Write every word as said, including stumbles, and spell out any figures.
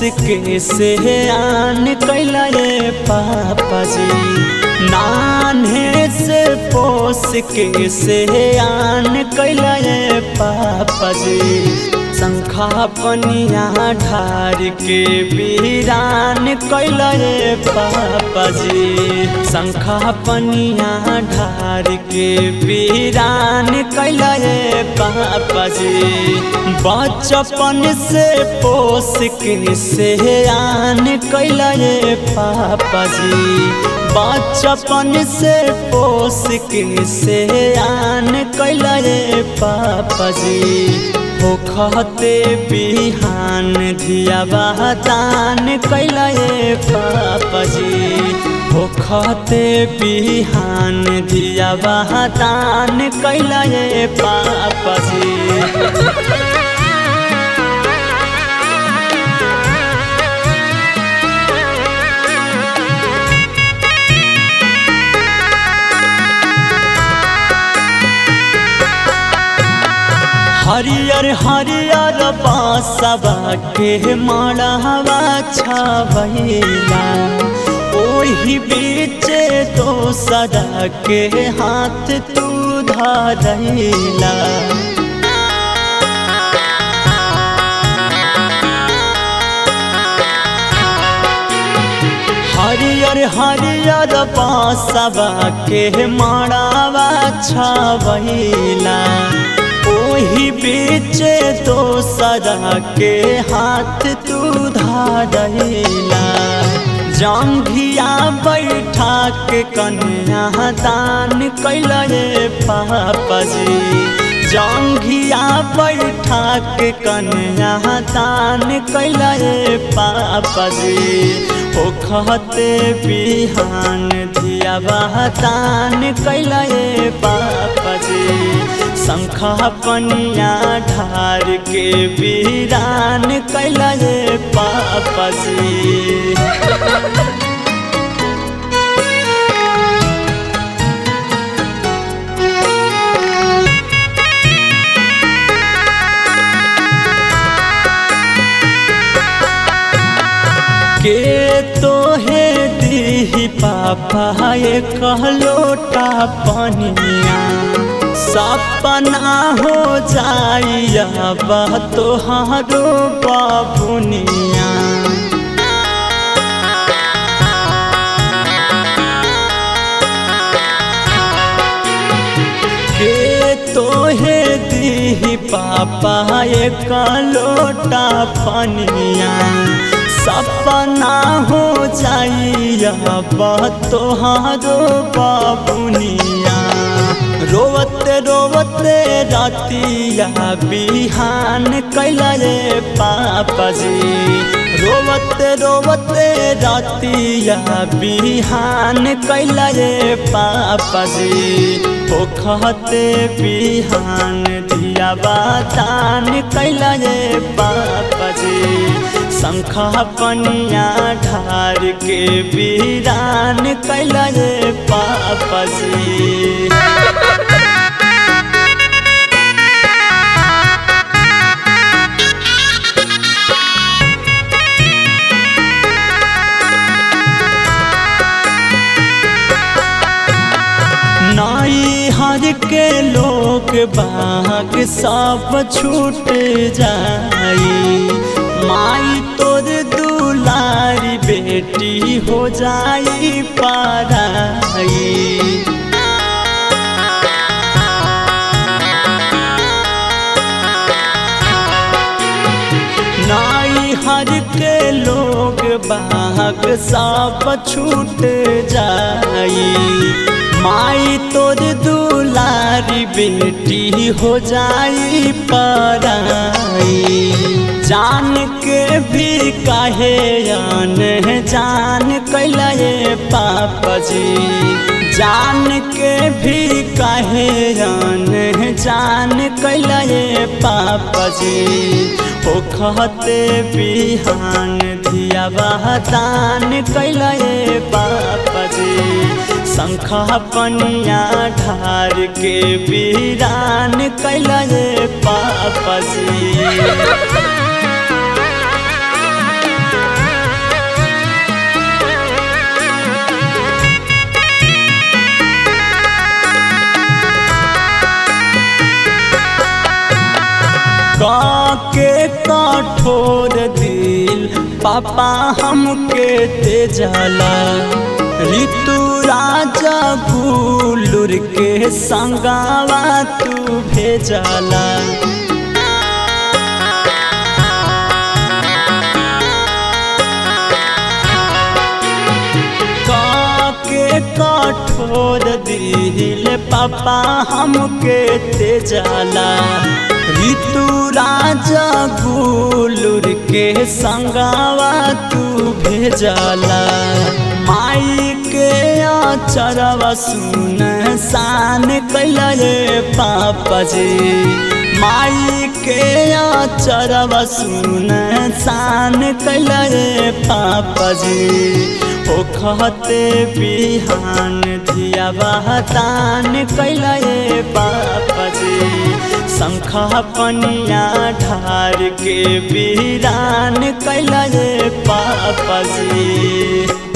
के से आन कैला ये पापा जी, नान्हे से पोस के से आन कैला ये पापा जी। शंखा पनिया ढार के वीरान कैला ये पापा जी, शंखा पनिया ढार के वीरान कैला ये पापा जी। बचपन से पोस के से आन कैला ये पापा जी, बचपन से पोस के से आन कैला ये पापा जी। होखते बिहान धिया बहतान कैला ये पापा जी, होखते बिहान धिया बहतान कैला ये पापा जी। हरियर हरियर बांसवा के माड़वा छावैला, ओही बीच दोसरा के हाथ तू धरैला। हरियर हरियर बांसवा के माड़वा छावैला, ओही बीच दोसरा के हाथ तू धरैला। जंघिया बैठा के कन्या दान कैला ये पापा जी, जंघिया बैठा के कन्या दान कैला ये पापा जी। होखते बिहान धिया बहतान कैला ये पापा जी, शंखा पनिया ढार के वीरान कैला ये पापा जी। के तोहे दी पापा ये कहलोटा पनिया, सपना हो जाइया बा तोहारो बाबुनिया। के तोहे दी पापा ये कहलोटा पनिया, सपना हो जाइया बा तोहारो बाबुनिया। रोवते रोवते रातिया बिहान कैला ये पापा जी, रोवते रोवते रातिया बिहान कैला ये पापा जी। होखते बिहान धिया बहतान कैला ये पापा जी, शंखा पनिया ढार के वीरान कैला ये पापा जी। नाई हर के लोग बाग सब छूट जाई, माई तोर दुलारी बेटी हो जाई पाराई। नाई हर के लोग बाग सब छूट जाई, माई तोर दुलारी बेटी हो जाई पराई। जान के भी काहे जान जान कैला ये पापा जी, जान के भी काहे जान जान कैला ये पापा जी। होखते बिहान धिया बहतान कैला ये पापा जी, शंखा पनिया ढार के वीरान कैला ये पापा जी। पापा हमके तेजला ऋतु राजा गुलूर के संगावा तू भेजला के कठोर दिल पापा हमके तेजला ऋतु राजा गुलूर के संगावा तू भेजला माई के अचरवा सुन सान कैला रे पापा जी माई के अचरवा सुन सान कैला रे पापा जी ओ कहते बिहान धिया बहतान कैला रे पापा जी शंखा पनिया ढार के वीरान कैला रे पापा जी।